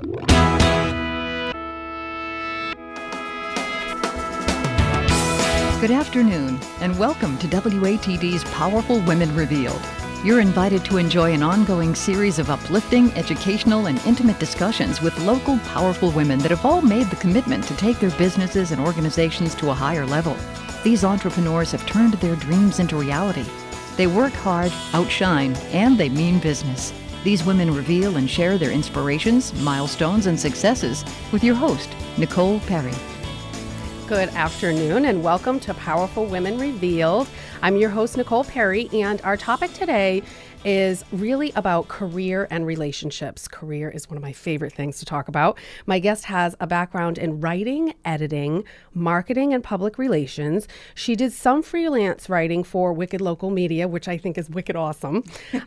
Good afternoon, and welcome to WATD's Powerful Women Revealed. You're invited to enjoy an ongoing series of uplifting, educational, and intimate discussions with local, powerful women that have all made the commitment to take their businesses and organizations to a higher level. These entrepreneurs have turned their dreams into reality. They work hard, outshine, and they mean business. These women reveal and share their inspirations, milestones, and successes with your host, Nicole Perry. Good afternoon and welcome to Powerful Women Revealed. I'm your host, Nicole Perry, and our topic today is really about career and relationships. Career is one of my favorite things to talk about. My guest has a background in writing, editing, marketing, and public relations. She did some freelance writing for Wicked Local Media, which I think is wicked awesome.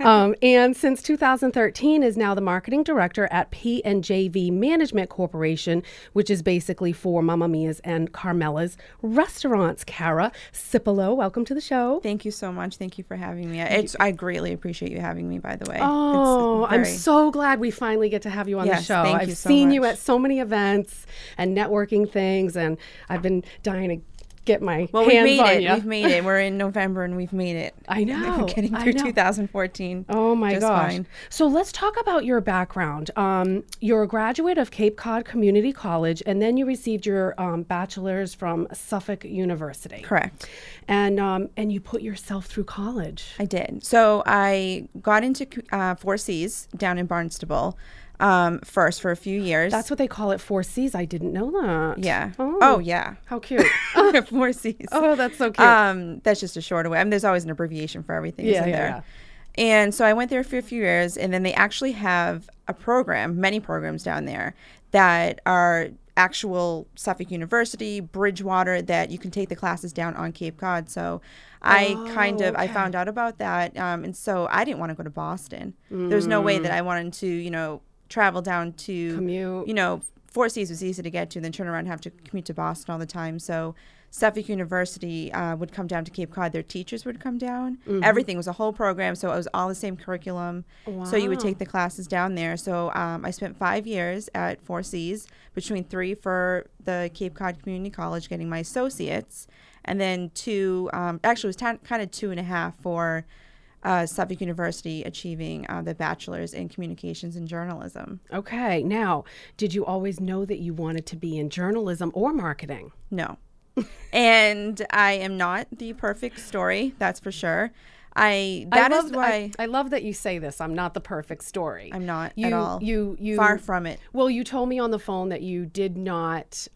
And since 2013 is now the marketing director at P&JV Management Corporation, which is basically for Mamma Mia's and Carmela's restaurants. Cara Cipolo, welcome to the show. Thank you so much. Thank you for having me. I greatly appreciate you having me, by the way. Oh, I'm so glad we finally get to have you on the show. Thank I've you so seen much. you at so many events and networking things, and I've been dying to get my hands on you. We've made it. We're in November and we've made it. I know. We're getting through 2014. Oh my gosh. Fine. So let's talk about your background. You're a graduate of Cape Cod Community College, and then you received your bachelor's from Suffolk University. Correct. And you put yourself through college. I did. So I got into Four Cs down in Barnstable first for a few years. That's what they call it, 4 Cs. I didn't know that. Yeah. Oh yeah. How cute. 4 Cs. Oh, that's so cute. That's just a shorter way. I mean, there's always an abbreviation for everything, isn't there? Yeah. And so I went there for a few years, and then they actually have a program, many programs down there that are actual Suffolk University, Bridgewater, that you can take the classes down on Cape Cod. So I found out about that. And so I didn't want to go to Boston. There's no way that I wanted to, travel down to commute. Four Cs was easy to get to, then turn around and have to commute to Boston all the time. So Suffolk University would come down to Cape Cod. Their teachers would come down. Everything was a whole program, so it was all the same curriculum. Wow. So you would take the classes down there. So I spent 5 years at Four Cs, between 3 for the Cape Cod Community College getting my associates, and then 2, actually it was kind of 2.5 for Suffolk University achieving the bachelor's in communications and journalism. Okay. Now, did you always know that you wanted to be in journalism or marketing? No. And I am not the perfect story, that's for sure. I love that you say this. I'm not the perfect story. I'm not at all. You far from it. Well, you told me on the phone that you did not,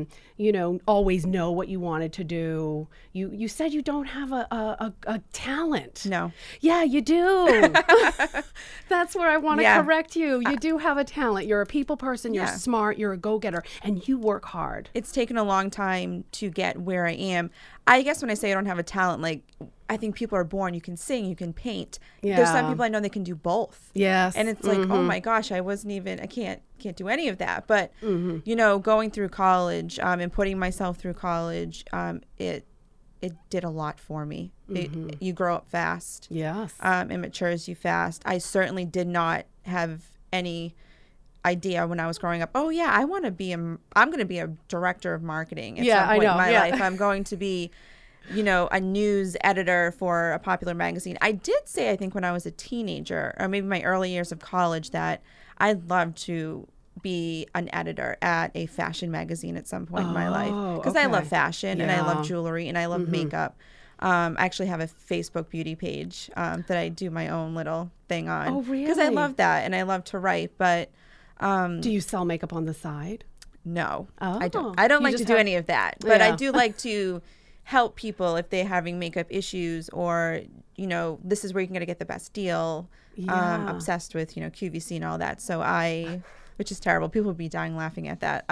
always know what you wanted to do. You said you don't have a talent. No. Yeah, you do. That's where I want to correct you. You do have a talent. You're a people person. You're smart. You're a go-getter, and you work hard. It's taken a long time to get where I am. I guess when I say I don't have a talent, I think people are born. You can sing, you can paint. Yeah. There's some people I know that can do both. Yes. And it's like, oh my gosh, I can't do any of that. But, going through college and putting myself through college, it did a lot for me. You grow up fast. Yes. It matures you fast. I certainly did not have any idea when I was growing up, I'm going to be a director of marketing at some point in my life. I'm going to be, a news editor for a popular magazine. I did say, I think when I was a teenager or maybe my early years of college, that I'd love to be an editor at a fashion magazine at some point in my life, because I love fashion and I love jewelry and I love makeup. I actually have a Facebook beauty page that I do my own little thing on. Oh, really? Because I love that and I love to write, but do you sell makeup on the side? No, Oh. I don't. I don't like to do any of that, but I do like to help people if they're having makeup issues, or this is where you can get the best deal. Obsessed with QVC and all that. So which is terrible. People would be dying laughing at that.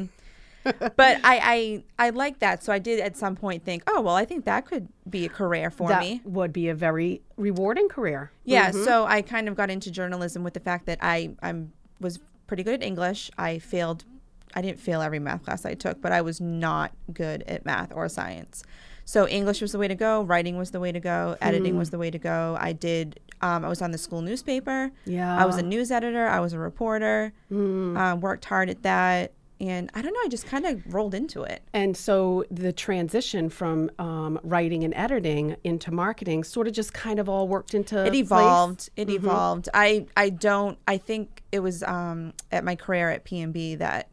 But I like that. So I did at some point think, I think that could be a career for me. That would be a very rewarding career. Yeah. So I kind of got into journalism with the fact that I was pretty good at English. I didn't fail every math class I took, but I was not good at math or science. So English was the way to go. Writing was the way to go. Editing was the way to go. I was on the school newspaper. Yeah. I was a news editor. I was a reporter. Worked hard at that. And I don't know, I just kind of rolled into it. And so the transition from writing and editing into marketing sort of just kind of all worked into It evolved. It evolved. I think it was at my career at P&B that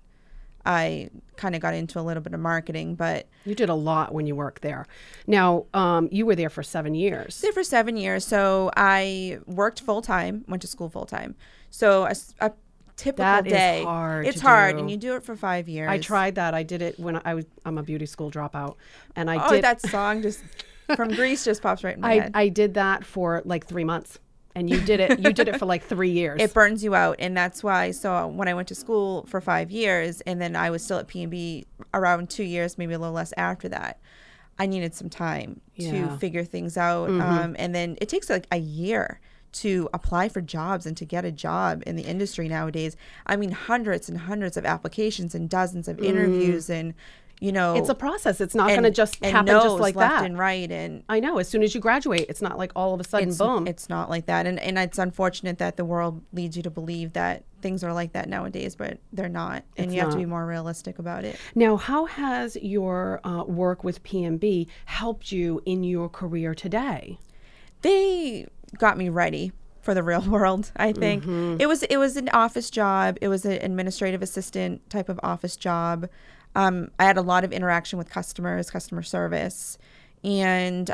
I kind of got into a little bit of marketing, but you did a lot when you worked there. Now, you were there for 7 years. There for 7 years. So I worked full time, went to school full time. So a typical day. Is hard. It's hard, and you do it for 5 years. I tried that. I did it when I'm a beauty school dropout, and that song just from Grease just pops right in my head. I did that for like 3 months. And you did it. You did it for like 3 years. It burns you out, and that's why. So when I went to school for 5 years, and then I was still at P&B around 2 years, maybe a little less after that, I needed some time to figure things out. And then it takes like a year to apply for jobs and to get a job in the industry nowadays. I mean, hundreds and hundreds of applications and dozens of interviews and. It's a process. It's not going to just happen just like left that. And right, and I know. As soon as you graduate, it's not like all of a sudden, boom. It's not like that, and it's unfortunate that the world leads you to believe that things are like that nowadays, but they're not, and you have to be more realistic about it. Now, how has your work with P&B helped you in your career today? They got me ready for the real world, I think. It was an office job. It was an administrative assistant type of office job. I had a lot of interaction with customers, customer service, and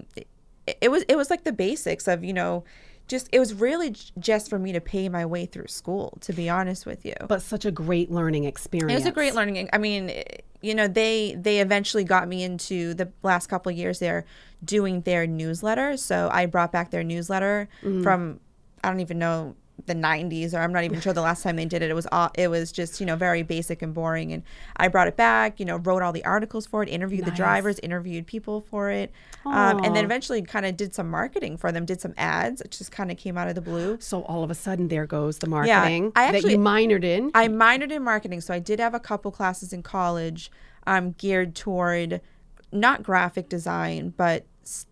it was like the basics of, it was really just for me to pay my way through school, to be honest with you. But such a great learning experience. It was a great learning. I mean, they eventually got me into the last couple of years there doing their newsletter. So I brought back their newsletter from, I don't even know, the 90s, or I'm not even sure the last time they did it. It was just, very basic and boring. And I brought it back, wrote all the articles for it, interviewed the drivers, interviewed people for it. And then eventually kind of did some marketing for them, did some ads. It just kind of came out of the blue. So all of a sudden there goes the marketing that you minored in. I minored in marketing. So I did have a couple classes in college geared toward not graphic design, but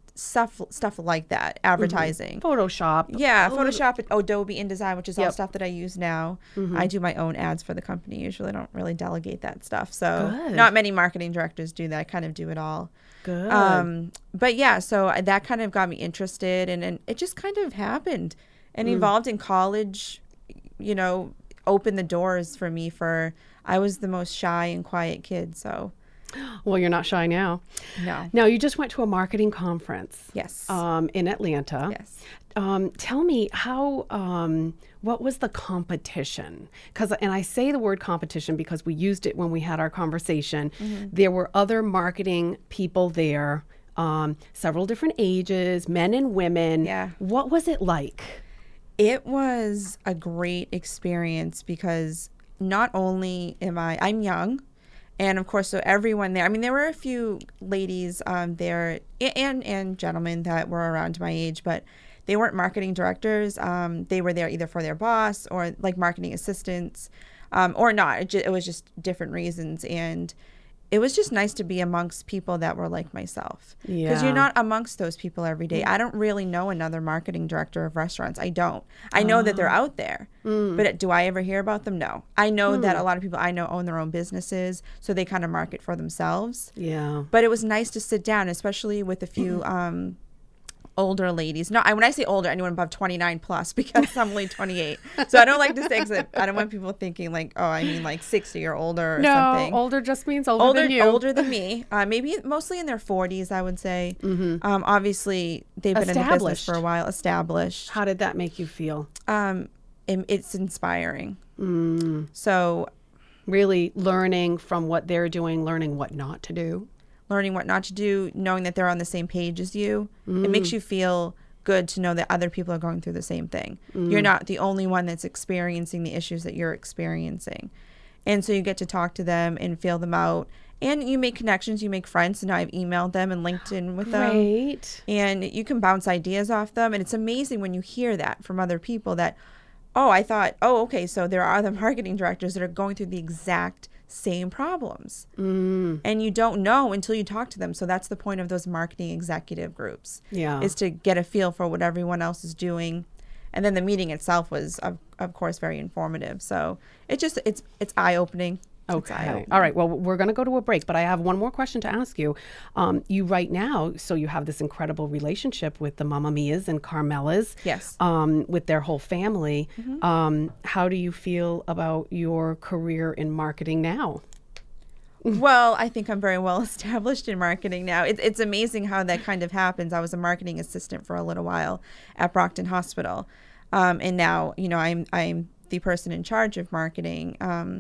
stuff like that, advertising, Photoshop, Photoshop, Adobe InDesign, which is all stuff that I use now. I do my own ads for the company. Usually I don't really delegate that stuff, so not many marketing directors do that. I kind of do it all. But yeah, so that kind of got me interested, and it just kind of happened and evolved in college. Opened the doors for me. I was the most shy and quiet kid, so. Well, you're not shy now. No. Now, you just went to a marketing conference. Yes. In Atlanta. Yes. Tell me what was the competition? And I say the word competition because we used it when we had our conversation. There were other marketing people there, several different ages, men and women. Yeah. What was it like? It was a great experience because not only I'm young. And of course, so everyone there, I mean, there were a few ladies there and gentlemen that were around my age, but they weren't marketing directors. They were there either for their boss or like marketing assistants or not. It was just different reasons. And it was just nice to be amongst people that were like myself. Because you're not amongst those people every day. I don't really know another marketing director of restaurants. I don't. I know that they're out there. But do I ever hear about them? No. I know that a lot of people I know own their own businesses, so they kind of market for themselves. Yeah. But it was nice to sit down, especially with a few older ladies. No, when I say older, anyone above 29 plus, because I'm only 28. So I don't like to say, I don't want people thinking like, oh, I mean like 60 or older or something. No, older just means older than you. Older than me. Maybe mostly in their 40s, I would say. Obviously, they've been in the business for a while, established. How did that make you feel? It's inspiring. So really learning from what they're doing, learning what not to do. Learning what not to do, knowing that they're on the same page as you. It makes you feel good to know that other people are going through the same thing. You're not the only one that's experiencing the issues that you're experiencing. And so you get to talk to them and feel them out. And you make connections, you make friends. And now I've emailed them and LinkedIn with them. Great. And you can bounce ideas off them. And it's amazing when you hear that from other people that, I thought, okay, so there are other marketing directors that are going through the exact same problems. And you don't know until you talk to them. So that's the point of those marketing executive groups, is to get a feel for what everyone else is doing. And then the meeting itself was, of course, very informative. So it's eye-opening. Okay. All right. Well, we're going to go to a break, but I have one more question to ask you. You right now, so you have this incredible relationship with the Mamma Mias and Carmelas. Yes. With their whole family. How do you feel about your career in marketing now? Well, I think I'm very well established in marketing now. It's amazing how that kind of happens. I was a marketing assistant for a little while at Brockton Hospital. And now, I'm the person in charge of marketing.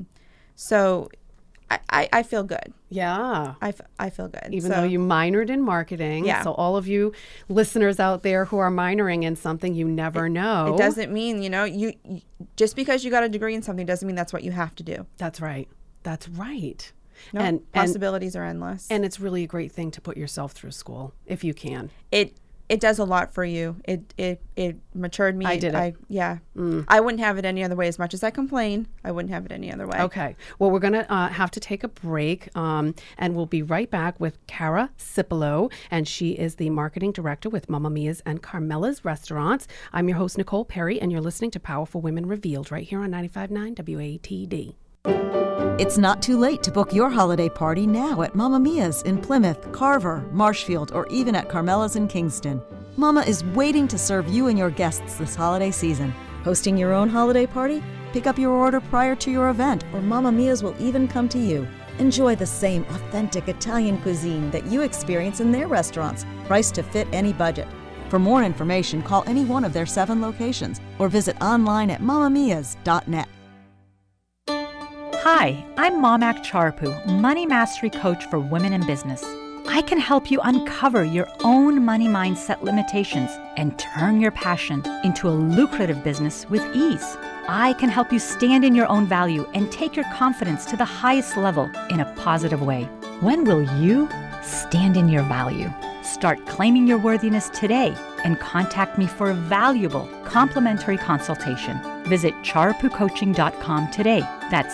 So I feel good. Yeah. I feel good. Even though you minored in marketing. Yeah. So all of you listeners out there who are minoring in something, you never know. It doesn't mean, you just because you got a degree in something doesn't mean that's what you have to do. That's right. That's right. No, and possibilities are endless. And it's really a great thing to put yourself through school if you can. It does a lot for you. It matured me. I did it. I wouldn't have it any other way. As much as I complain, I wouldn't have it any other way. Okay. Well, we're going to have to take a break, and we'll be right back with Cara Cipolo, and she is the marketing director with Mamma Mia's and Carmelas Restaurants. I'm your host, Nicole Perry, and you're listening to Powerful Women Revealed right here on 95.9 WATD. It's not too late to book your holiday party now at Mamma Mia's in Plymouth, Carver, Marshfield, or even at Carmelas in Kingston. Mama is waiting to serve you and your guests this holiday season. Hosting your own holiday party? Pick up your order prior to your event, or Mamma Mia's will even come to you. Enjoy the same authentic Italian cuisine that you experience in their restaurants, priced to fit any budget. For more information, call any one of their 7 locations or visit online at mammamias.net. Hi, I'm Momak Charpu, Money Mastery Coach for Women in Business. I can help you uncover your own money mindset limitations and turn your passion into a lucrative business with ease. I can help you stand in your own value and take your confidence to the highest level in a positive way. When will you stand in your value? Start claiming your worthiness today and contact me for a valuable complimentary consultation. Visit charpucoaching.com today. That's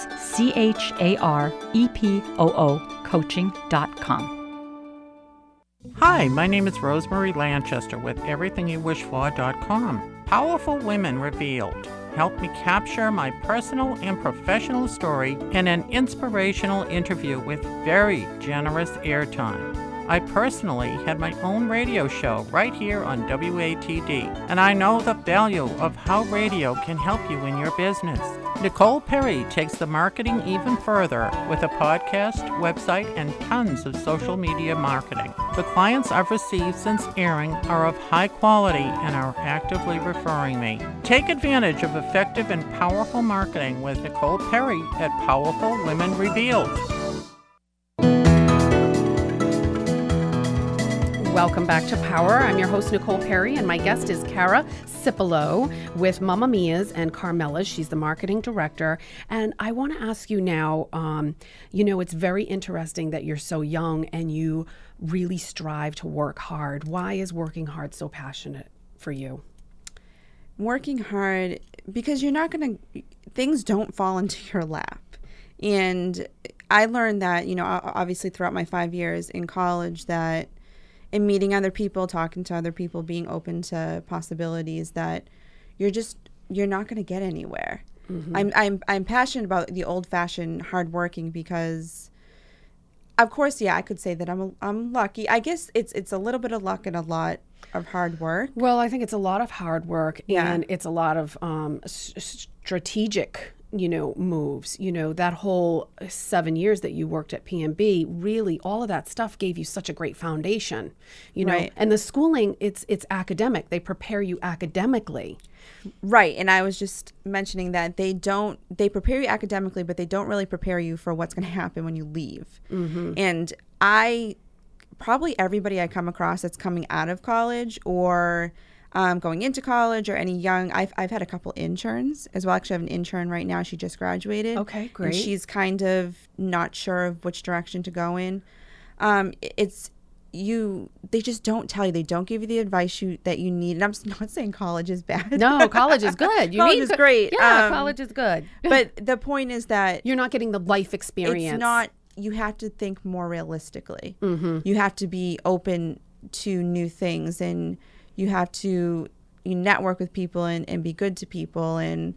CHAREPOO coaching.com. Hi, my name is Rosemary Lanchester with EverythingYouWishFor.com. Powerful Women Revealed. Help me capture my personal and professional story in an inspirational interview with very generous airtime. I personally had my own radio show right here on WATD, and I know the value of how radio can help you in your business. Nicole Perry takes the marketing even further with a podcast, website, and tons of social media marketing. The clients I've received since airing are of high quality and are actively referring me. Take advantage of effective and powerful marketing with Nicole Perry at Powerful Women Revealed. Welcome back to Power. I'm your host, Nicole Perry, and my guest is Cara Cipolo with Mamma Mia's and Carmelas. She's the marketing director. And I want to ask you now, it's very interesting that you're so young and you really strive to work hard. Why is working hard so passionate for you? Working hard because things don't fall into your lap. And I learned that, obviously throughout my 5 years in college, that in meeting other people, talking to other people, being open to possibilities, that you're not going to get anywhere. Mm-hmm. I'm passionate about the old-fashioned hard working because, of course, I could say that I'm lucky. I guess it's a little bit of luck and a lot of hard work. Well, I think it's a lot of hard work and it's a lot of strategic moves. That whole 7 years that you worked at PMB, really all of that stuff gave you such a great foundation, Right. And the schooling, it's academic. They prepare you academically. Right. And I was just mentioning that they prepare you academically, but they don't really prepare you for what's going to happen when you leave. Mm-hmm. And probably everybody I come across that's coming out of college or going into college, or any young, I've had a couple interns as well. Actually, I have an intern right now. She just graduated. Okay, great. And she's kind of not sure of which direction to go in. they just don't tell you. They don't give you the advice that you need. And I'm not saying college is bad. No, college is good. College is great. Yeah, college is good. But the point is that you're not getting the life experience. It's not. You have to think more realistically. You have to be open to new things, and you have to network with people and be good to people, and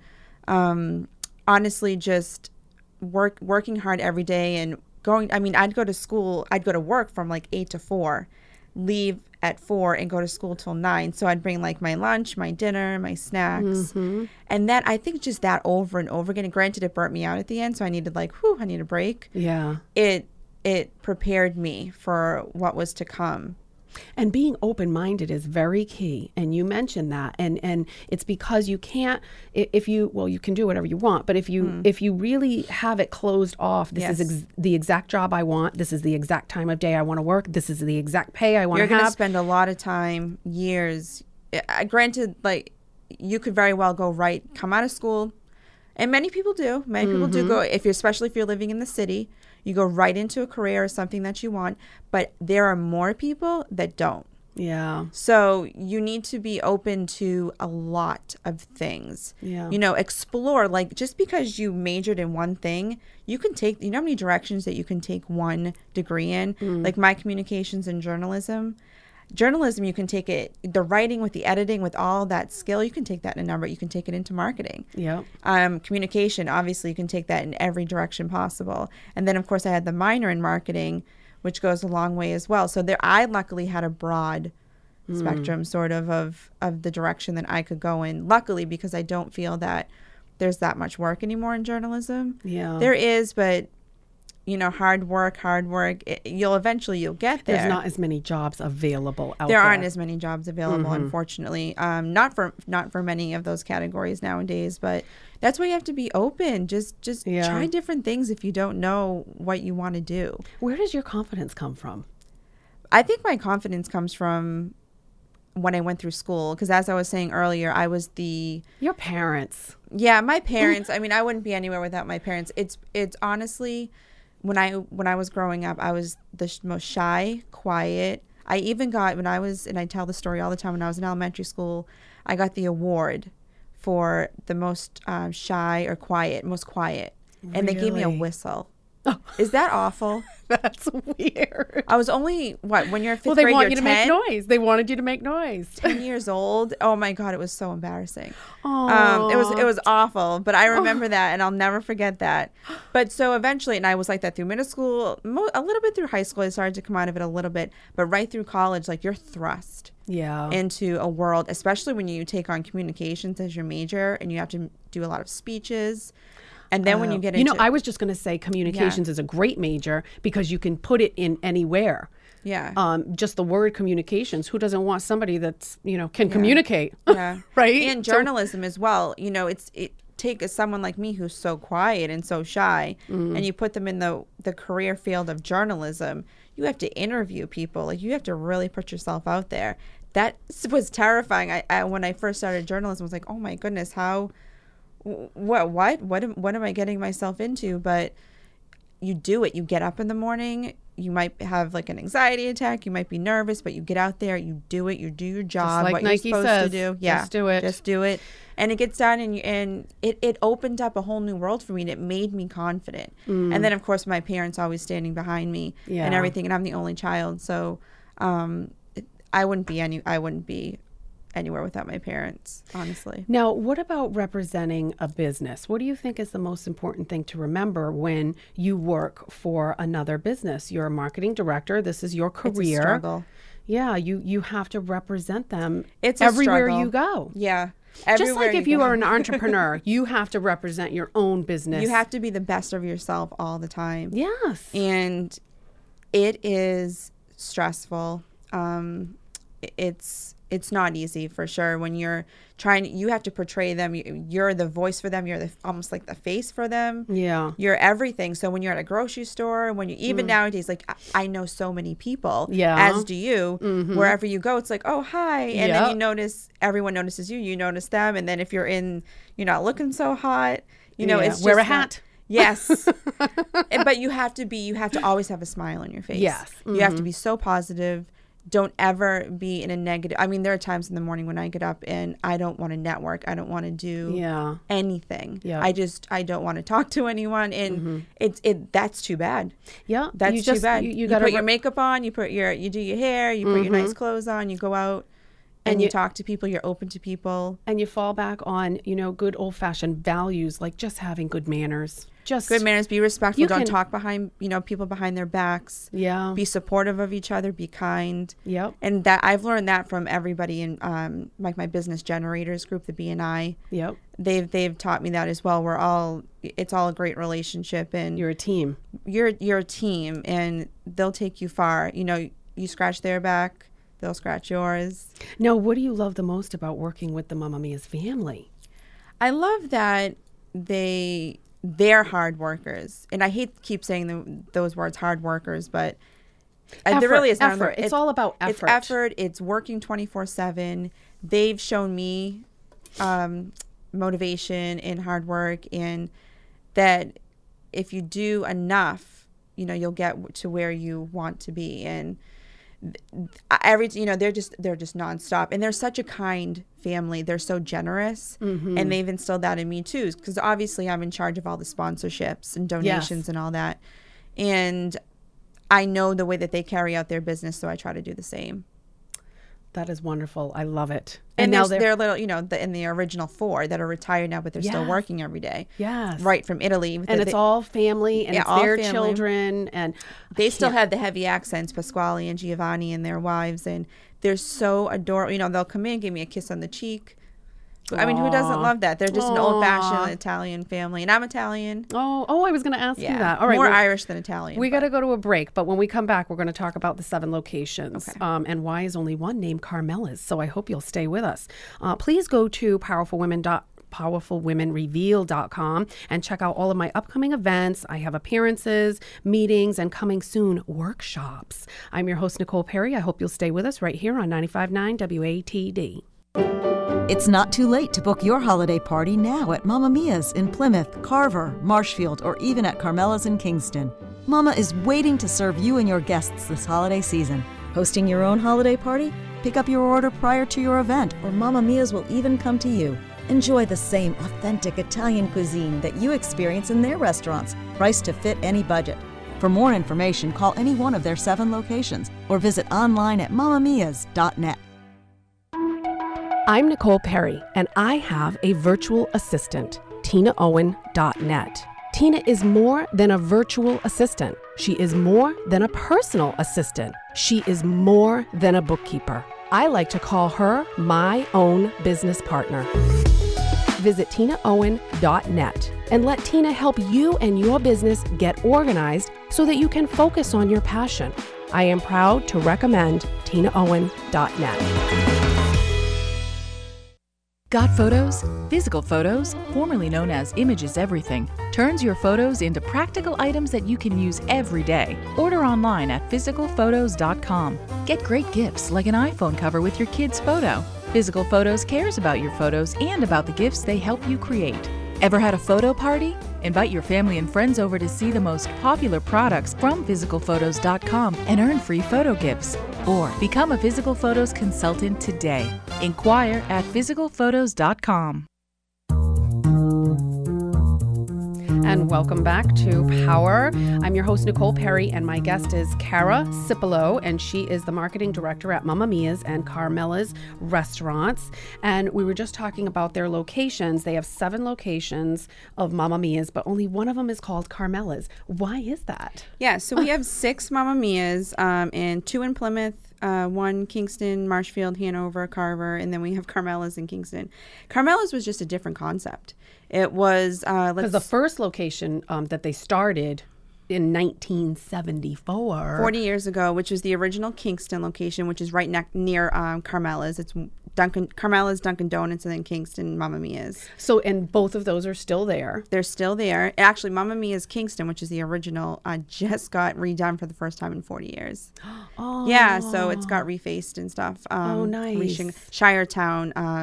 honestly, just working hard every day and going. I mean, I'd go to work from like 8 to 4, leave at 4 and go to school till 9. So I'd bring like my lunch, my dinner, my snacks. And that, I think just that over and over again, and granted it burnt me out at the end. So I needed I need a break. Yeah. It prepared me for what was to come. And being open-minded is very key. And you mentioned that. And it's because you can't, you can do whatever you want, but if you really have it closed off, this is the exact job I want, this is the exact time of day I want to work, this is the exact pay I want to have. You're going to spend a lot of time, years. Granted, like, you could very well come out of school, and many people do. Many people do go, especially if you're living in the city, you go right into a career or something that you want, but there are more people that don't. Yeah. So you need to be open to a lot of things. Yeah. Explore, like, just because you majored in one thing, you can take, how many directions that you can take one degree in? Like my communications and journalism, you can take it, the writing with the editing, with all that skill, you can take that in a number. You can take it into marketing. Yeah. Communication, obviously, you can take that in every direction possible. And then, of course, I had the minor in marketing, which goes a long way as well. So I luckily had a broad spectrum sort of the direction that I could go in. Luckily, because I don't feel that there's that much work anymore in journalism. Yeah. There is, but hard work, you'll get there. There's not as many jobs available out there. There aren't as many jobs available, unfortunately. Not for many of those categories nowadays, but that's why you have to be open. Just try different things if you don't know what you want to do. Where does your confidence come from? I think my confidence comes from when I went through school, because as I was saying earlier, I was your parents. Yeah, my parents. I mean, I wouldn't be anywhere without my parents. It's honestly, when I was growing up, I was the most shy, quiet. I even got, and I tell the story all the time, when I was in elementary school, I got the award for the most shy or quiet, most quiet. And they gave me a whistle. Oh. Is that awful? That's weird. I was only, when you're 5th grade, well, they want you to make noise. They wanted you to make noise. 10 years old. Oh my God, it was so embarrassing. It was awful, but I remember that, and I'll never forget that. But so eventually, and I was like that through middle school, a little bit through high school, I started to come out of it a little bit, but right through college, like, you're thrust into a world, especially when you take on communications as your major, and you have to do a lot of speeches. And then when you get into... I was just going to say communications is a great major because you can put it in anywhere. Yeah. Just the word communications. Who doesn't want somebody that's, can communicate? Yeah. Right? And journalism as well. Take someone like me who's so quiet and so shy, and you put them in the career field of journalism. You have to interview people. Like, you have to really put yourself out there. That was terrifying. I when I first started journalism, I was like, oh my goodness, how... What am I getting myself into? But you do it. You get up in the morning. You might have like an anxiety attack. You might be nervous, but you get out there. You do it. You do your job. Just like what Nike you're supposed says, to do. Yeah, just do it. Just do it. And it gets done, and it opened up a whole new world for me, and it made me confident. And then, of course, my parents always standing behind me and everything. And I'm the only child, so I wouldn't be anywhere without my parents, honestly. Now, what about representing a business? What do you think is the most important thing to remember when you work for another business? You're a marketing director. This is your career. It's a struggle. Yeah, you have to represent them it's everywhere struggle. you go. Yeah. Just like if you are an entrepreneur, you have to represent your own business. You have to be the best of yourself all the time. Yes. And it is stressful. It's not easy, for sure. When you have to portray them. You're the voice for them. You're almost like the face for them. Yeah. You're everything. So when you're at a grocery store, even nowadays, like, I know so many people, as do you, wherever you go, it's like, oh, hi. And then you notice, everyone notices you, you notice them. And then if you're not looking so hot, it's just wear a hat. Yes. But you have to always have a smile on your face. Yes. You have to be so positive. Don't ever be in a negative. I mean, there are times in the morning when I get up and I don't want to network. I don't want to do anything. Yeah. I don't want to talk to anyone. And that's too bad. Yeah. That's too bad. You put your makeup on, you do your hair, you put your nice clothes on, you go out. And you talk to people, you're open to people. And you fall back on, good old-fashioned values, like just having good manners. Good manners, be respectful, don't talk behind, people behind their backs. Yeah. Be supportive of each other, be kind. Yep. And that I've learned that from everybody in like my business generators group, the BNI. Yep. They've taught me that as well. It's all a great relationship, and you're a team. You're a team, and they'll take you far. You scratch their back, they'll scratch yours. Now, what do you love the most about working with the Mamma Mia's family? I love that they're hard workers. And I hate to keep saying those words, hard workers, but there really is effort. It's all about effort. It's effort. It's working 24/7. They've shown me motivation and hard work, and that if you do enough, you'll get to where you want to be. And they're just nonstop, and they're such a kind family. They're so generous, and they've instilled that in me too, because obviously I'm in charge of all the sponsorships and donations and all that, and I know the way that they carry out their business, so I try to do the same. That is wonderful. I love it. And now they're little, in the original 4 that are retired now, but they're still working every day. Yes. Right from Italy. And it's all family, and it's their children. And they still have the heavy accents, Pasquale and Giovanni and their wives. And they're so adorable. They'll come in, give me a kiss on the cheek. I mean, who doesn't love that? They're just an old-fashioned Italian family, and I'm Italian. Oh, I was going to ask you that. All right, more Irish than Italian. We got to go to a break, but when we come back, we're going to talk about the 7 locations, and why is only one named Carmela's. So I hope you'll stay with us. Please go to powerfulwomenreveal.com and check out all of my upcoming events. I have appearances, meetings, and coming soon, workshops. I'm your host, Nicole Perry. I hope you'll stay with us right here on 95.9 WATD. It's not too late to book your holiday party now at Mamma Mia's in Plymouth, Carver, Marshfield, or even at Carmela's in Kingston. Mama is waiting to serve you and your guests this holiday season. Hosting your own holiday party? Pick up your order prior to your event, or Mamma Mia's will even come to you. Enjoy the same authentic Italian cuisine that you experience in their restaurants, priced to fit any budget. For more information, call any one of their 7 locations or visit online at mammamias.net. I'm Nicole Perry, and I have a virtual assistant, TinaOwen.net. Tina is more than a virtual assistant. She is more than a personal assistant. She is more than a bookkeeper. I like to call her my own business partner. Visit TinaOwen.net and let Tina help you and your business get organized so that you can focus on your passion. I am proud to recommend TinaOwen.net. Got photos? Physical Photos, formerly known as Images Everything, turns your photos into practical items that you can use every day. Order online at physicalphotos.com. Get great gifts like an iPhone cover with your kid's photo. Physical Photos cares about your photos and about the gifts they help you create. Ever had a photo party? Invite your family and friends over to see the most popular products from physicalphotos.com and earn free photo gifts. Or become a Physical Photos consultant today. Inquire at physicalphotos.com. And welcome back to Power. I'm your host, Nicole Perry, and my guest is Cara Cipolo, and she is the marketing director at Mamma Mia's and Carmela's restaurants. And we were just talking about their locations. They have 7 locations of Mamma Mia's, but only one of them is called Carmela's. Why is that? Yeah, so we have 6 Mamma Mia's, and 2 in Plymouth, 1 Kingston, Marshfield, Hanover, Carver, and then we have Carmela's in Kingston. Carmela's was just a different concept. It was because the first location that they started in 1974, 40 years ago, which was the original Kingston location, which is right near Carmela's. It's Carmela's, Dunkin' Donuts, and then Kingston, Mamma Mia's. So, and both of those are still there. They're still there. Actually, Mamma Mia's Kingston, which is the original, just got redone for the first time in 40 years. Oh. Yeah, so it's got refaced and stuff. Oh, nice. Shiretown,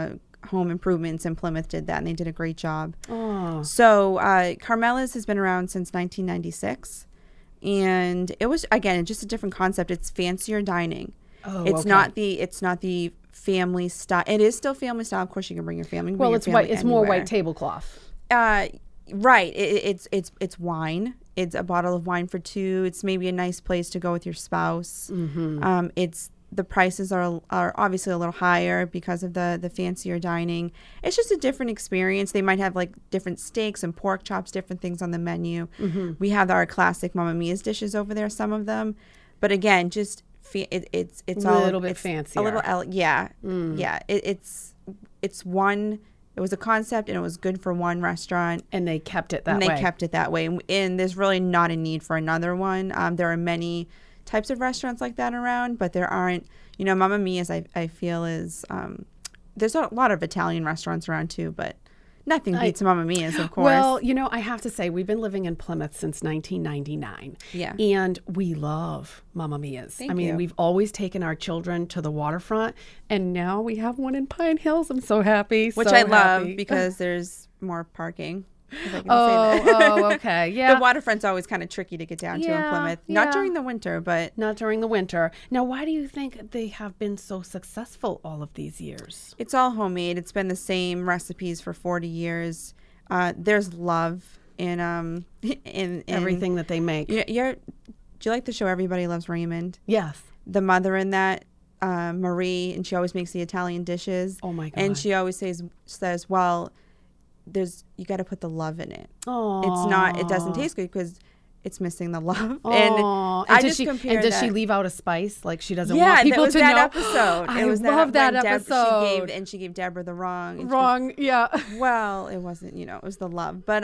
Home Improvements in Plymouth did that, and they did a great job. Oh. So Carmela's has been around since 1996, and it was, again, just a different concept. It's fancier dining. Oh, it's not the family style. It is still family style. Of course, you can bring your family. Well, it's white. It's more white tablecloth. Right. It's wine. It's a bottle of wine for two. It's maybe a nice place to go with your spouse. Mm-hmm. The prices are obviously a little higher because of the fancier dining. It's just a different experience. They might have like different steaks and pork chops, different things on the menu. Mm-hmm. We have our classic Mamma Mia's dishes over there, some of them, but again, just it's a little bit fancier. A little, yeah. It's one. It was a concept, and it was good for one restaurant. And they kept it that way. And there's really not a need for another one. There are many types of restaurants like that around, but there aren't, Mamma Mia's, I feel is, there's a lot of Italian restaurants around too, but nothing beats Mamma Mia's, of course. Well, I have to say, we've been living in Plymouth since 1999. Yeah. And we love Mamma Mia's. Thank you. We've always taken our children to the waterfront, and now we have one in Pine Hills. I'm so happy. Which I love because there's more parking. Oh, okay. Yeah. The waterfront's always kind of tricky to get down to in Plymouth. Not during the winter, but... Not during the winter. Now, why do you think they have been so successful all of these years? It's all homemade. It's been the same recipes for 40 years. There's love in everything that they make. Do you like the show Everybody Loves Raymond? Yes. The mother in that, Marie, and she always makes the Italian dishes. Oh, my God. And she always says, well... you got to put the love in it. Aww. It doesn't taste good because it's missing the love. And does she leave out a spice? Like she doesn't want people to know? Yeah, that was that episode. I love that episode. She gave Deborah the wrong. Well, it wasn't, it was the love. But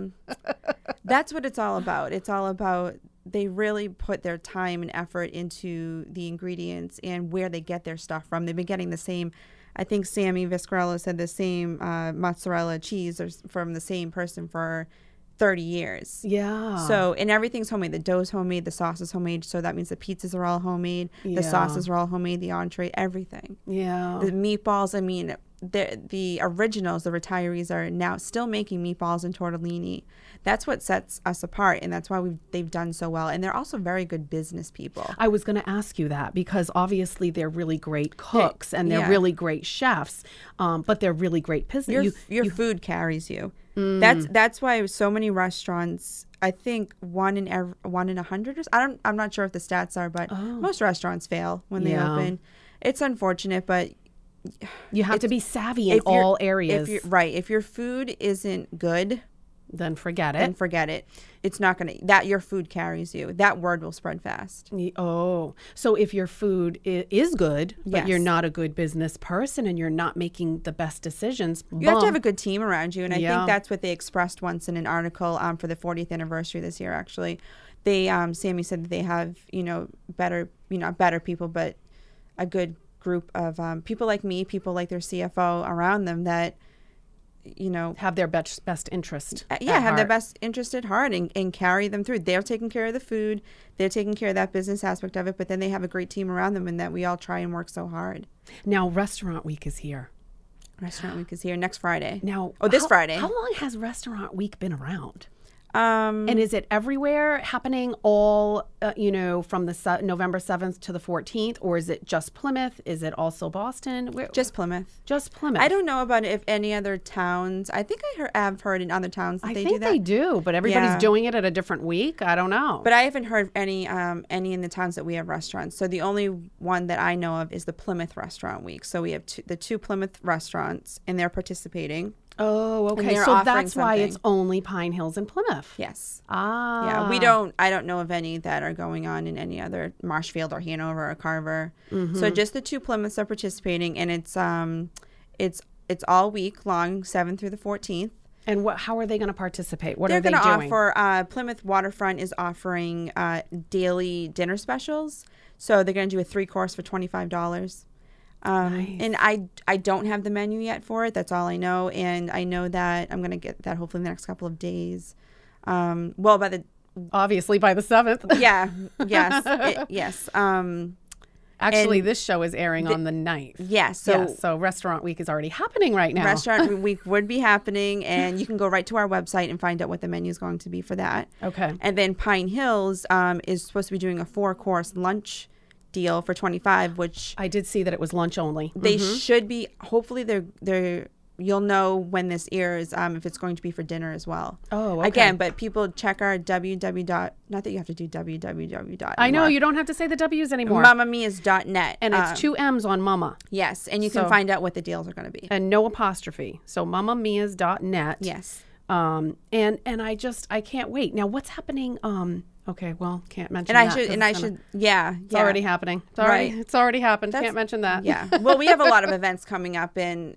that's what it's all about. It's all about they really put their time and effort into the ingredients and where they get their stuff from. They've been getting the same... I think Sammy Viscarello said the same mozzarella cheese from the same person for 30 years. Yeah. So, and everything's homemade. The dough's homemade. The sauce is homemade. So that means the pizzas are all homemade. The sauces are all homemade. The entree, everything. Yeah. The meatballs, the originals, the retirees are now still making meatballs and tortellini. That's what sets us apart, and that's why they've done so well. And they're also very good business people. I was going to ask you that because obviously they're really great cooks and they're really great chefs, but they're really great business. Your food carries you. That's why so many restaurants. I think 1 in 100. I'm not sure if the stats are, but most restaurants fail when they open. It's unfortunate, but. You have to be savvy in all areas. If your food isn't good, then forget it. It's not going to, your food carries you. That word will spread fast. Oh, so if your food is good, but you're not a good business person and you're not making the best decisions. You have to have a good team around you. And I think that's what they expressed once in an article for the 40th anniversary this year, actually. They, Sammy said that they have, better people, but a good group of people like me, people like their CFO around them that, have their best interest. Have their best interest at heart and carry them through. They're taking care of the food. They're taking care of that business aspect of it. But then they have a great team around them and that we all try and work so hard. Now, Restaurant Week is here. Restaurant Week is here next Friday. Now, this Friday. How long has Restaurant Week been around? And is it everywhere happening all, from the November 7th to the 14th? Or is it just Plymouth? Is it also Boston? Just Plymouth. Just Plymouth. I don't know about if any other towns. I think I've heard in other towns that they do that. I think they do, but everybody's doing it at a different week. I don't know. But I haven't heard any in the towns that we have restaurants. So the only one that I know of is the Plymouth Restaurant Week. So we have the two Plymouth restaurants, and they're participating. Oh, okay. So that's why it's only Pine Hills and Plymouth. Yes. Ah. Yeah, I don't know of any that are going on in any other Marshfield or Hanover or Carver. Mm-hmm. So just the two Plymouths are participating, and it's all week long, 7th through the 14th. And how are they going to participate? What are they doing? They're going to offer, Plymouth Waterfront is offering daily dinner specials. So they're going to do a 3-course for $25. Nice. And I don't have the menu yet for it. That's all I know. And I know that I'm going to get that hopefully in the next couple of days. Obviously by the 7th. Yeah. Yes. Yes. Actually, this show is airing on the 9th. Yes. So Restaurant Week is already happening right now. Restaurant Week would be happening, and you can go right to our website and find out what the menu is going to be for that. Okay. And then Pine Hills is supposed to be doing a 4-course lunch deal for $25, which I did see that it was lunch only. They should be. Hopefully, they're. You'll know when this airs if it's going to be for dinner as well. Oh, okay. Again, but people check our www. Not that you have to do www. I know you don't have to say the W's anymore. MamaMias.net. And it's 2 M's on Mama. Yes, and you can find out what the deals are going to be. And no apostrophe. So MamaMias.net. Yes. And I can't wait. Now, what's happening? Okay, well, can't mention and that. It's already happening. It's already happened. Can't mention that. Yeah. Well, we have a lot of events coming up, and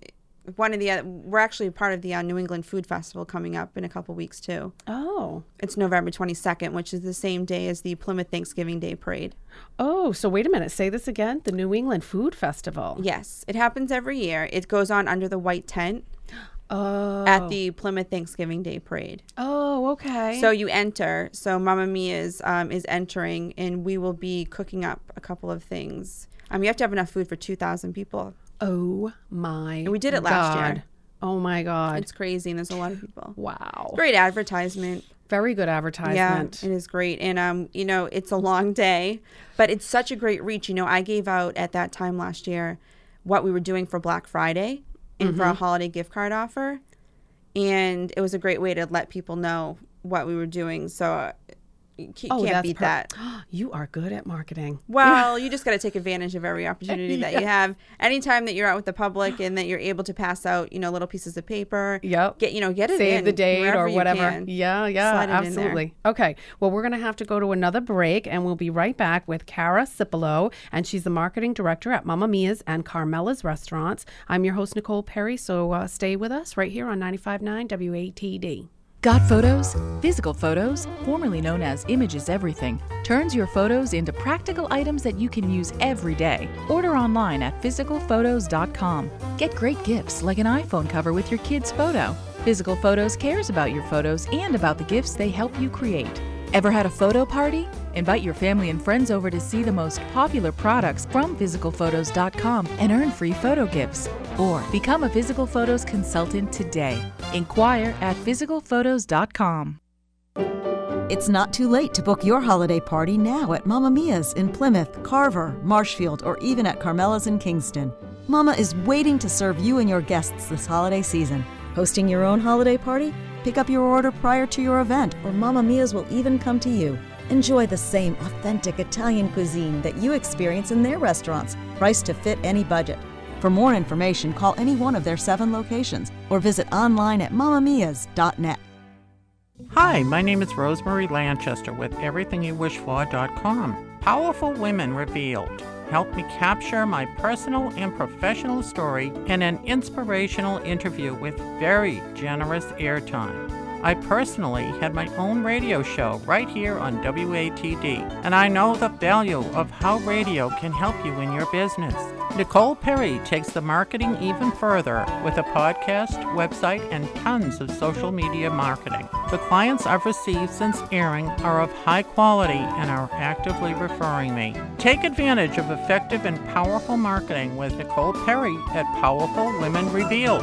we're actually part of the New England Food Festival coming up in a couple weeks too. Oh. It's November 22nd, which is the same day as the Plymouth Thanksgiving Day Parade. Oh, so wait a minute. Say this again. The New England Food Festival. Yes. It happens every year. It goes on under the white tent. Oh. At the Plymouth Thanksgiving Day Parade. Oh, okay. So you enter. So Mama Mia's is entering, and we will be cooking up a couple of things. You have to have enough food for 2,000 people. Oh my God. And we did it last year. Oh my God. It's crazy, and there's a lot of people. Wow. Great advertisement. Very good advertisement. Yeah, it is great. And, it's a long day, but it's such a great reach. I gave out at that time last year what we were doing for Black Friday and for a holiday gift card offer. And it was a great way to let people know what we were doing. So you can't beat that. You are good at marketing. Well, you just got to take advantage of every opportunity that you have. Anytime that you're out with the public and that you're able to pass out, little pieces of paper. Yep. Get it Save in the date or whatever. Yeah, Slide it absolutely. Okay. Well, we're going to have to go to another break, and we'll be right back with Cara Cipolo, and she's the marketing director at Mama Mia's and Carmela's Restaurants. I'm your host, Nicole Perry, so stay with us right here on 95.9 WATD. Got photos? Physical Photos, formerly known as Images Everything, turns your photos into practical items that you can use every day. Order online at physicalphotos.com. Get great gifts like an iPhone cover with your kid's photo. Physical Photos cares about your photos and about the gifts they help you create. Ever had a photo party? Invite your family and friends over to see the most popular products from physicalphotos.com and earn free photo gifts. Or become a Physical Photos consultant today. Inquire at physicalphotos.com. It's not too late to book your holiday party now at Mama Mia's in Plymouth, Carver, Marshfield, or even at Carmela's in Kingston. Mama is waiting to serve you and your guests this holiday season. Hosting your own holiday party? Pick up your order prior to your event, or Mama Mia's will even come to you. Enjoy the same authentic Italian cuisine that you experience in their restaurants, priced to fit any budget. For more information, call any one of their 7 locations or visit online at mamamias.net. Hi, my name is Rosemary Lanchester with EverythingYouWishFor.com. Powerful Women Revealed. Help me capture my personal and professional story in an inspirational interview with very generous airtime. I personally had my own radio show right here on WATD, and I know the value of how radio can help you in your business. Nicole Perry takes the marketing even further with a podcast, website, and tons of social media marketing. The clients I've received since airing are of high quality and are actively referring me. Take advantage of effective and powerful marketing with Nicole Perry at Powerful Women Revealed.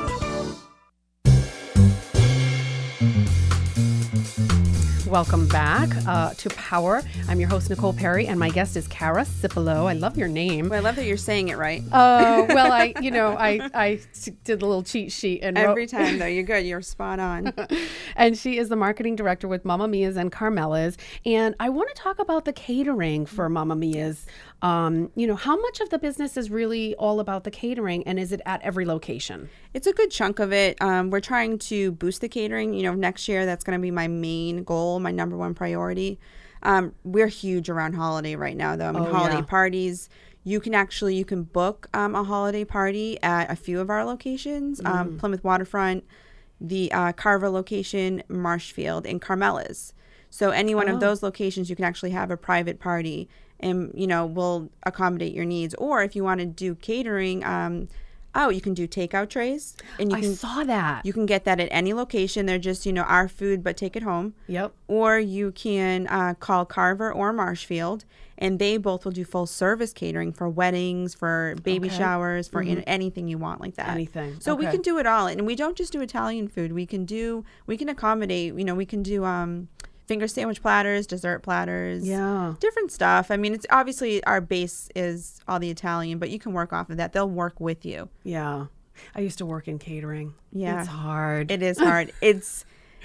Welcome back to Power. I'm your host, Nicole Perry, and my guest is Cara Cipolo. I love your name. Well, I love that you're saying it right. Well, I did a little cheat sheet and every time though. You're good. You're spot on. And she is the marketing director with Mama Mia's and Carmela's. And I want to talk about the catering for Mama Mia's. How much of the business is really all about the catering, and is it at every location? It's a good chunk of it. We're trying to boost the catering. Next year that's going to be my main goal, my number one priority. We're huge around holiday right now, though. Holiday parties. You can book a holiday party at a few of our locations: Plymouth Waterfront, the Carver location, Marshfield, and Carmela's. So any one of those locations, you can actually have a private party, and we'll accommodate your needs. Or if you want to do catering, Oh, you can do takeout trays. And I saw that. You can get that at any location. They're just, our food, but take it home. Yep. Or you can call Carver or Marshfield, and they both will do full service catering for weddings, for baby showers, for anything you want like that. Anything. So we can do it all. And we don't just do Italian food. We can accommodate, we can do finger sandwich platters, dessert platters, different stuff. I mean, it's obviously our base is all the Italian, but you can work off of that. They'll work with you. Yeah. I used to work in catering. Yeah. It's hard. It is hard. It's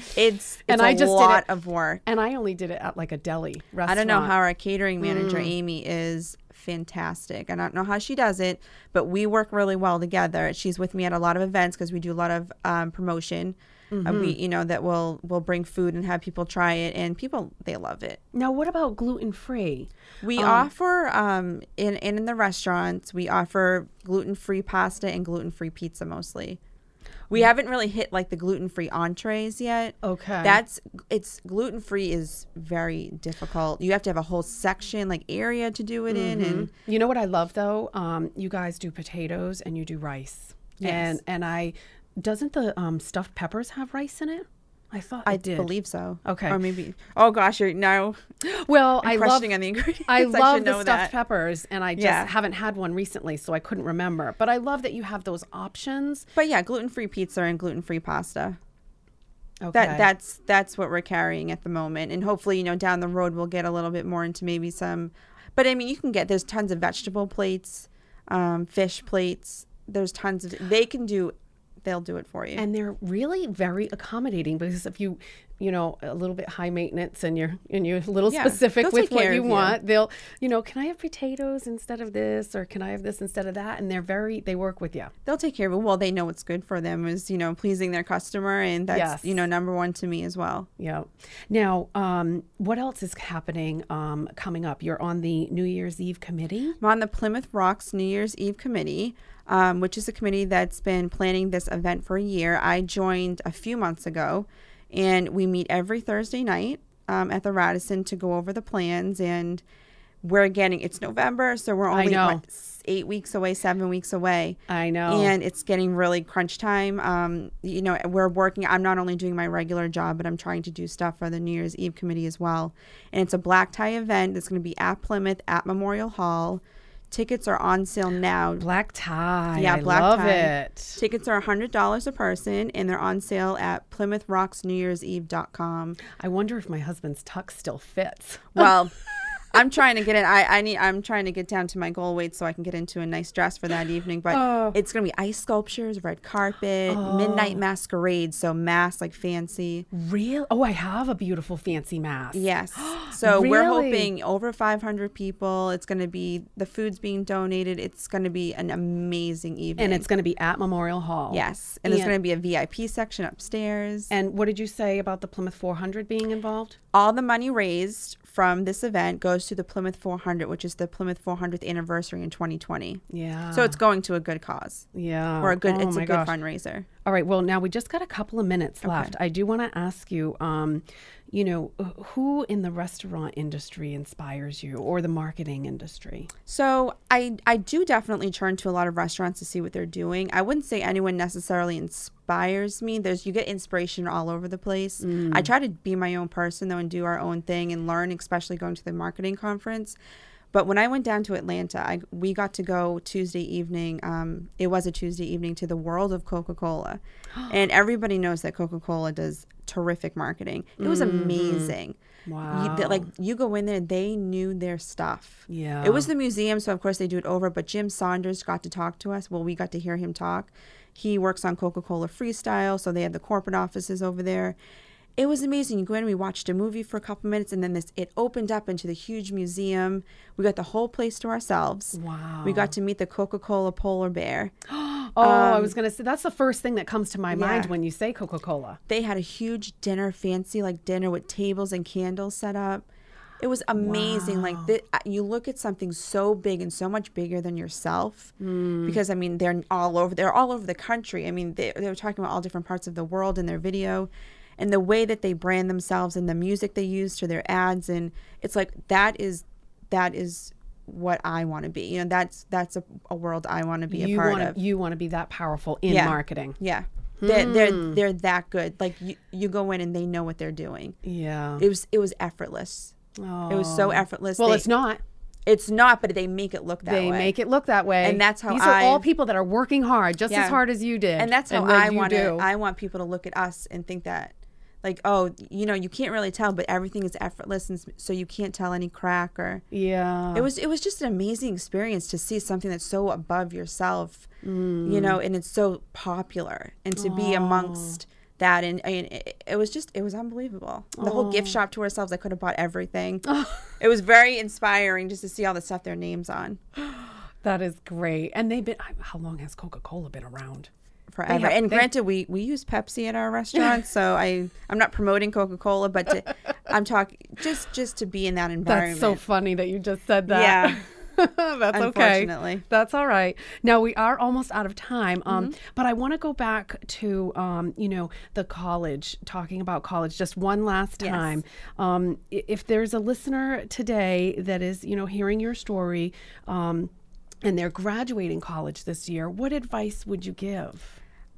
a lot of work. And I only did it at like a deli restaurant. I don't know how our catering manager, Amy, is fantastic. I don't know how she does it, but we work really well together. She's with me at a lot of events because we do a lot of promotion. We, that we'll bring food and have people try it, and people, they love it. Now, what about gluten-free? We offer in the restaurants, we offer gluten-free pasta and gluten-free pizza mostly. We haven't really hit like the gluten-free entrees yet. Okay. It's gluten-free is very difficult. You have to have a whole section, like area to do it in. And you know what I love though? You guys do potatoes and you do rice. Yes. And doesn't the stuffed peppers have rice in it? I thought I did. believe so. Okay. Or maybe. Oh gosh, you're now. Well, I'm questioning on the ingredients. I love should the know stuffed that. peppers, and I just haven't had one recently, so I couldn't remember. But I love that you have those options. But yeah, gluten-free pizza and gluten-free pasta. Okay. That's what we're carrying at the moment, and hopefully, down the road we'll get a little bit more into maybe some. But I mean, there's tons of vegetable plates, fish plates. There's tons of. They'll do it for you. And they're really very accommodating because if you a little bit high maintenance and you're a little specific with what you want, they'll, can I have potatoes instead of this, or can I have this instead of that? And they work with you. They'll take care of it. Well, they know what's good for them is, pleasing their customer. And that's, number one to me as well. Yeah. Now, what else is happening coming up? You're on the New Year's Eve committee? I'm on the Plymouth Rocks New Year's Eve committee. Which is a committee that's been planning this event for a year. I joined a few months ago, and we meet every Thursday night at the Radisson to go over the plans. And it's November, so we're only 8 weeks away, 7 weeks away. I know. And it's getting really crunch time. We're working. I'm not only doing my regular job, but I'm trying to do stuff for the New Year's Eve committee as well. And it's a black tie event. It's going to be at Plymouth at Memorial Hall. Tickets are on sale now. Black tie. Yeah, I black love tie. it. Tickets are $100 a person, and they're on sale at PlymouthRocksNewYear'sEve.com. I wonder if my husband's tux still fits. Well, I'm trying to get it. I'm trying to get down to my goal weight so I can get into a nice dress for that evening. But it's gonna be ice sculptures, red carpet, midnight masquerade. So mask like fancy. Real? Oh, I have a beautiful fancy mask. Yes. So we're Really? hoping over 500 people. It's gonna be the food's being donated. It's gonna be an amazing evening. And it's going to be at Memorial Hall. Yes. And there's gonna be a VIP section upstairs. And what did you say about the Plymouth 400 being involved? All the money raised from this event goes to the Plymouth 400, which is the Plymouth 400th anniversary in 2020. Yeah. So it's going to a good cause. Yeah. Or it's a good gosh. fundraiser. All right. Well, now we just got a couple of minutes left. I do want to ask you, who in the restaurant industry inspires you, or the marketing industry? So I do definitely turn to a lot of restaurants to see what they're doing. I wouldn't say anyone necessarily inspires me. You get inspiration all over the place. I try to be my own person though and do our own thing and learn, especially going to the marketing conference. But when I went down to Atlanta, we got to go Tuesday evening. It was a Tuesday evening to the World of Coca-Cola. And everybody knows that Coca-Cola does terrific marketing. It was amazing. Wow. You go in there, they knew their stuff. Yeah. It was the museum, so of course they do it over. But Jim Saunders got to talk to us. Well, we got to hear him talk. He works on Coca-Cola Freestyle, so they had the corporate offices over there. It was amazing. You go in and we watched a movie for a couple minutes, and then it opened up into the huge museum. We got the whole place to ourselves. Wow. We got to meet the Coca-Cola polar bear. I was going to say, that's the first thing that comes to my mind when you say Coca-Cola. They had a huge dinner, fancy dinner with tables and candles set up. It was amazing. Wow. You look at something so big and so much bigger than yourself, because I mean they're all over the country. I mean they were talking about all different parts of the world in their video. And the way that they brand themselves and the music they use to their ads, and it's like that is what I want to be. You know, that's a world I want to be a part of. You want to be that powerful in marketing. Yeah. They're that good. Like you go in and they know what they're doing. Yeah. It was effortless. Oh. It was so effortless. Well, it's not. It's not, but they make it look that way. They make it look that way. And that's how These are all people that are working hard, just as hard as you did. And that's how I want people to look at us and think that, like, oh, you know, you can't really tell, but everything is effortless, and so you can't tell any crack or. Yeah. It was just an amazing experience to see something that's so above yourself, you know, and it's so popular, and to be amongst that, and it was unbelievable. The whole gift shop to ourselves, I could have bought everything. It was very inspiring just to see all the stuff their names on. That is great. And they've been, how long has Coca-Cola been around? Forever. Granted, we use Pepsi at our restaurant, so I'm not promoting Coca-Cola, but I'm talking just to be in that environment. That's so funny that you just said that. Yeah. That's Unfortunately. okay. That's all right. Now, we are almost out of time, but I want to go back to, you know, the college, talking about college just one last time. Yes. If there's a listener today that is, you know, hearing your story and they're graduating college this year, what advice would you give?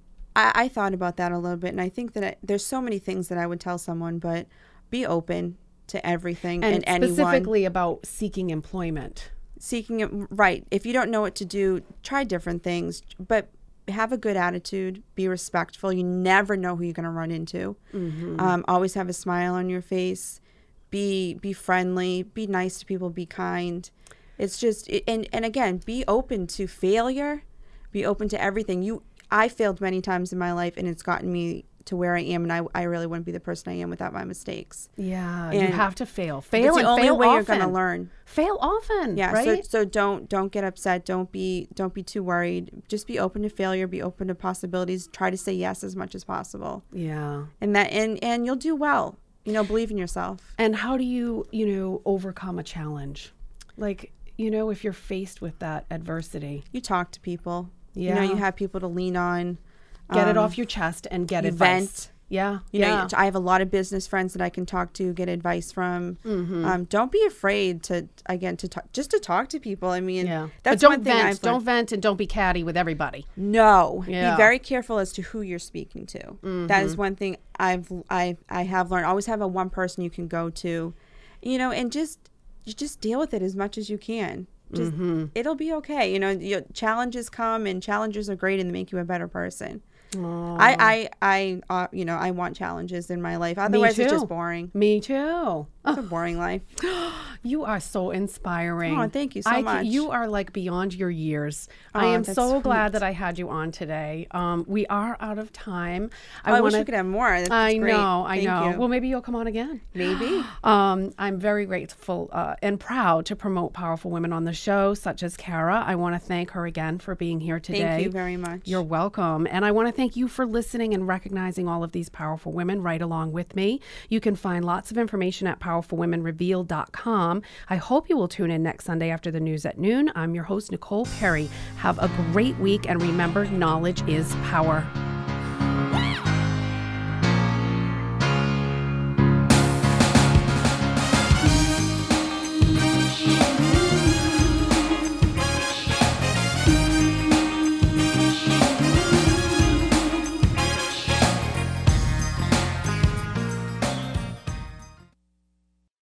I thought about that a little bit, and I think that there's so many things that I would tell someone, but be open to everything and anyone. Specifically about seeking employment. Seeking it, right. If you don't know what to do, try different things, but have a good attitude, be respectful. You never know who you're going to run into. Always have a smile on your face, be friendly, be nice to people, be kind. It's just, and again, be open to failure, be open to everything. I failed many times in my life, and it's gotten me to where I am, and I really wouldn't be the person I am without my mistakes. Yeah, and you have to fail. It's the only way you're going to learn. Fail often. Yeah, right? So don't get upset. Don't be too worried. Just be open to failure. Be open to possibilities. Try to say yes as much as possible. Yeah, and you'll do well. You know, believe in yourself. And how do you overcome a challenge? Like, you know, if you're faced with that adversity, you talk to people. Yeah, you know, you have people to lean on. Get it off your chest and get advice. Vent. Yeah. You know, I have a lot of business friends that I can talk to, get advice from. Don't be afraid to talk to people. I mean, that's one thing. Don't vent and don't be catty with everybody. No. Be very careful as to who you're speaking to. That is one thing I have learned. Always have one person you can go to, you know, and you just deal with it as much as you can. It'll be okay. You know, challenges come, and challenges are great, and they make you a better person. I want challenges in my life. Otherwise, it's just boring. Me too. It's a boring life. You are so inspiring. Oh, thank you so much. You are like beyond your years. I am so glad that I had you on today. We are out of time. I wish we could have more. That's I great. know. Thank you. Well, maybe you'll come on again. Maybe. I'm very grateful and proud to promote powerful women on the show, such as Kara. I want to thank her again for being here today. Thank you very much. You're welcome. And I want to thank you for listening and recognizing all of these powerful women right along with me. You can find lots of information at powerfulwomenrevealed.com. I hope you will tune in next Sunday after the news at noon. I'm your host, Nicole Perry. Have a great week, and remember, knowledge is power.